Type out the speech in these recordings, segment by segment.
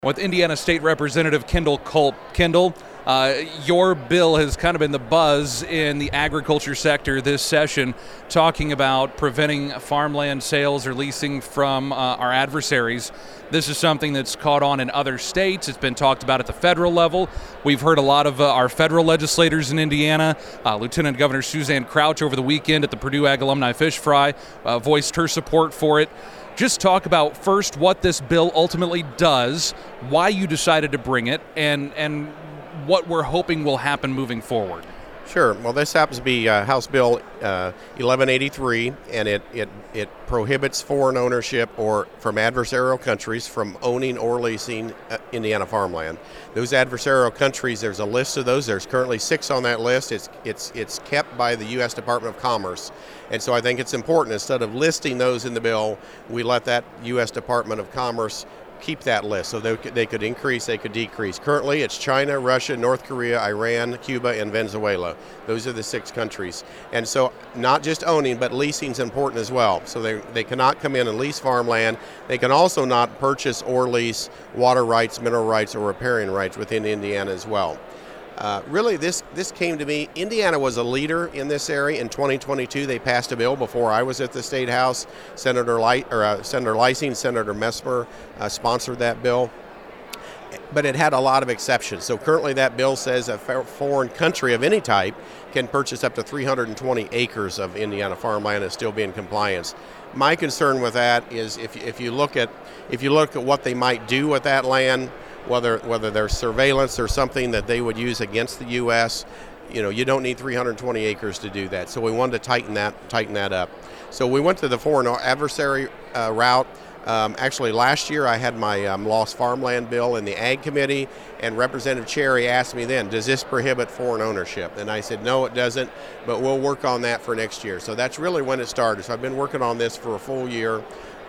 With Indiana State Representative Kendall Culp. Kendall, your bill has kind of been the buzz in the agriculture sector this session, talking about preventing farmland sales or leasing from our adversaries. This is something that's caught on in other states. It's been talked about at the federal level. We've heard a lot of our federal legislators in Indiana. Lieutenant Governor Suzanne Crouch over the weekend at the Purdue Ag Alumni Fish Fry voiced her support for it. Just talk about first what this bill ultimately does, why you decided to bring it, and what we're hoping will happen moving forward. Sure. Well, this happens to be House Bill 1183, and it prohibits foreign ownership or from adversarial countries from owning or leasing Indiana farmland. Those adversarial countries, there's a list of those. There's currently 6 on that list. It's kept by the U.S. Department of Commerce, and so I think it's important, instead of listing those in the bill, we let that U.S. Department of Commerce keep that list, so they could increase, they could decrease. Currently, it's China, Russia, North Korea, Iran, Cuba, and Venezuela. Those are the 6 countries. And so not just owning, but leasing is important as well. So they cannot come in and lease farmland. They can also not purchase or lease water rights, mineral rights, or riparian rights within Indiana as well. Really, this came to me. Indiana was a leader in this area. In 2022, they passed a bill before I was at the State House. Senator Leising, Senator Messmer sponsored that bill. But it had a lot of exceptions. So currently that bill says a foreign country of any type can purchase up to 320 acres of Indiana farmland and still be in compliance. My concern with that is if you look at what they might do with that land, whether there's surveillance or something that they would use against the U.S., you don't need 320 acres to do that. So we wanted to tighten that up. So we went to the foreign adversary route. Actually, last year I had my lost farmland bill in the Ag Committee, and Representative Cherry asked me then, does this prohibit foreign ownership? And I said, no, it doesn't, but we'll work on that for next year. So that's really when it started. So I've been working on this for a full year.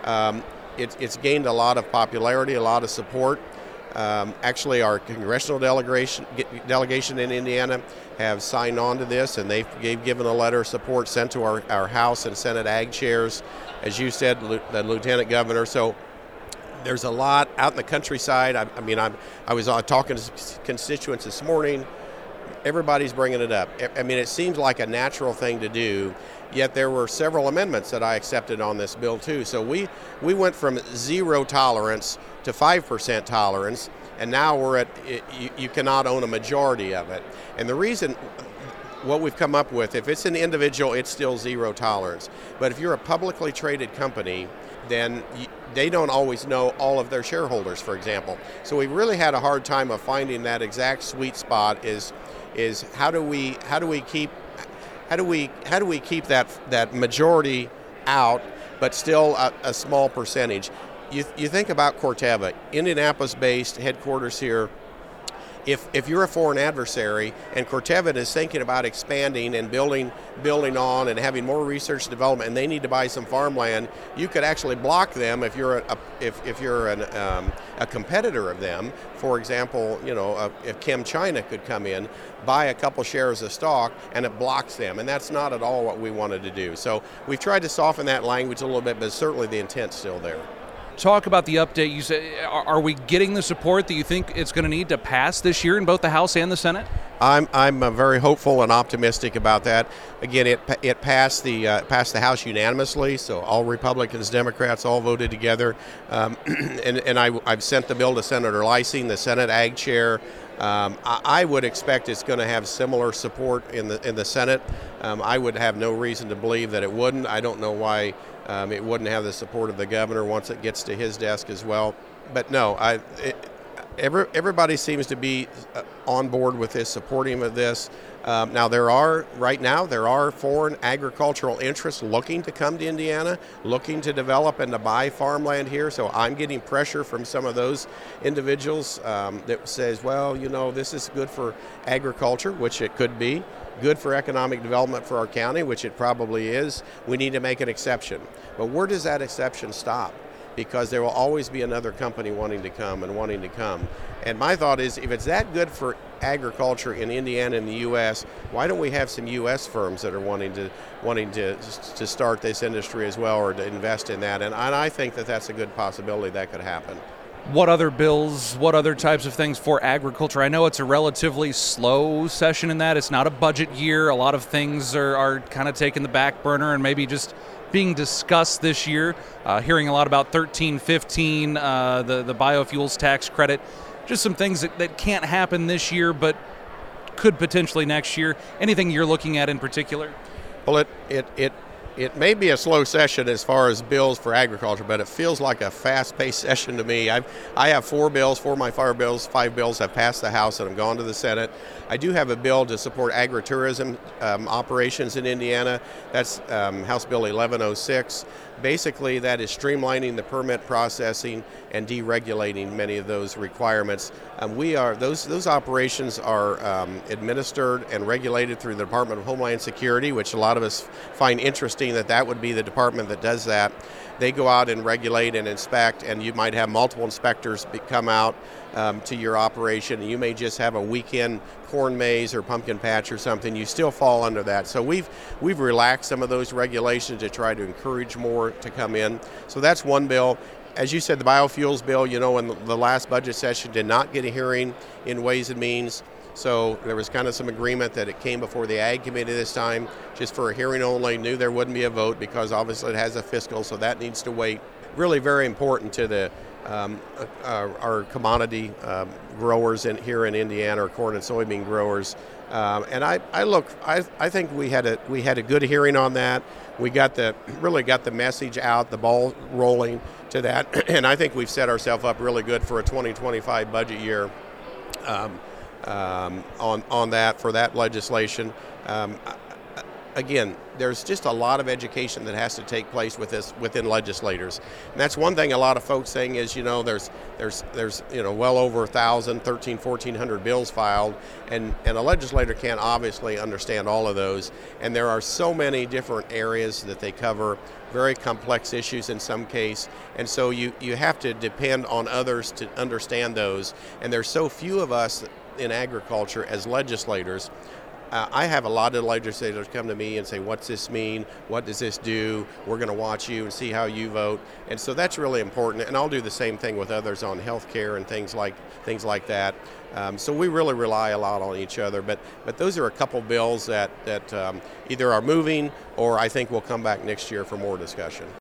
It's gained a lot of popularity, a lot of support. Actually, our congressional delegation in Indiana have signed on to this, and they've given a letter of support sent to our House and Senate Ag chairs, as you said, the Lieutenant Governor. So there's a lot out in the countryside. I was talking to constituents this morning. Everybody's bringing it up. It seems like a natural thing to do, yet there were several amendments that I accepted on this bill too. So we went from 0 tolerance to 5% tolerance, and now we're at you cannot own a majority of it. And the reason, what we've come up with, if it's an individual, it's still 0 tolerance. But if you're a publicly traded company, then they don't always know all of their shareholders, for example. So we really had a hard time of finding that exact sweet spot. Is how do we keep that majority out, but still a small percentage? You think about Corteva, Indianapolis-based headquarters here. If you're a foreign adversary and Corteva is thinking about expanding and building on and having more research and development, and they need to buy some farmland, you could actually block them if you're a competitor of them. For example, if ChemChina could come in, buy a couple shares of stock, and it blocks them, and that's not at all what we wanted to do. So we've tried to soften that language a little bit, but certainly the intent's still there. Talk about the update. You say, are we getting the support that you think it's going to need to pass this year in both the House and the Senate? I'm very hopeful and optimistic about that. Again, it passed the House unanimously, so all Republicans, Democrats, all voted together. And I've sent the bill to Senator Leising, the Senate Ag Chair. I would expect it's going to have similar support in the Senate. I would have no reason to believe that it wouldn't. I don't know why it wouldn't have the support of the governor once it gets to his desk as well. But no, everybody seems to be on board with this, supporting of this. Now there are foreign agricultural interests looking to come to Indiana, looking to develop and to buy farmland here. So I'm getting pressure from some of those individuals that says, well, this is good for agriculture, which it could be, good for economic development for our county, which it probably is. We need to make an exception. But where does that exception stop? Because there will always be another company wanting to come. And my thought is, if it's that good for agriculture in Indiana and the U.S., why don't we have some U.S. firms that are wanting to start this industry as well, or to invest in that? And I think that that's a good possibility that could happen. What other bills, what other types of things for agriculture? I know it's a relatively slow session in that. It's not a budget year. A lot of things are kind of taking the back burner and maybe just being discussed this year. Hearing a lot about 1315, the biofuels tax credit, just some things that can't happen this year but could potentially next year. Anything you're looking at in particular? Well, it may be a slow session as far as bills for agriculture, but it feels like a fast-paced session to me. I have 4 of my 5 bills have passed the House and have gone to the Senate. I do have a bill to support agritourism operations in Indiana. That's House Bill 1106. Basically, that is streamlining the permit processing and deregulating many of those requirements. Those operations are administered and regulated through the Department of Homeland Security, which a lot of us find interesting that would be the department that does that. They go out and regulate and inspect, and you might have multiple inspectors come out to your operation, and you may just have a weekend corn maze or pumpkin patch or something. You still fall under that. So we've relaxed some of those regulations to try to encourage more to come in. So that's one bill. As you said, the biofuels bill, in the last budget session did not get a hearing in Ways and Means. So there was kind of some agreement that it came before the Ag Committee this time, just for a hearing only. Knew there wouldn't be a vote because obviously it has a fiscal, so that needs to wait. Really very important to the our commodity growers here in Indiana, or corn and soybean growers. And I think we had a good hearing on that. We really got the message out, the ball rolling to that, and I think we've set ourselves up really good for a 2025 budget year. On that for that legislation. Again, there's just a lot of education that has to take place within legislators. And that's one thing a lot of folks saying is, there's well over 1,000, 1,400 bills filed, and a legislator can't obviously understand all of those. And there are so many different areas that they cover, very complex issues in some case. And so you have to depend on others to understand those. And there's so few of us in agriculture as legislators. I have a lot of legislators come to me and say, what's this mean? What does this do? We're going to watch you and see how you vote. And so that's really important. And I'll do the same thing with others on health care and things like that. So we really rely a lot on each other. But those are a couple bills that either are moving or I think will come back next year for more discussion.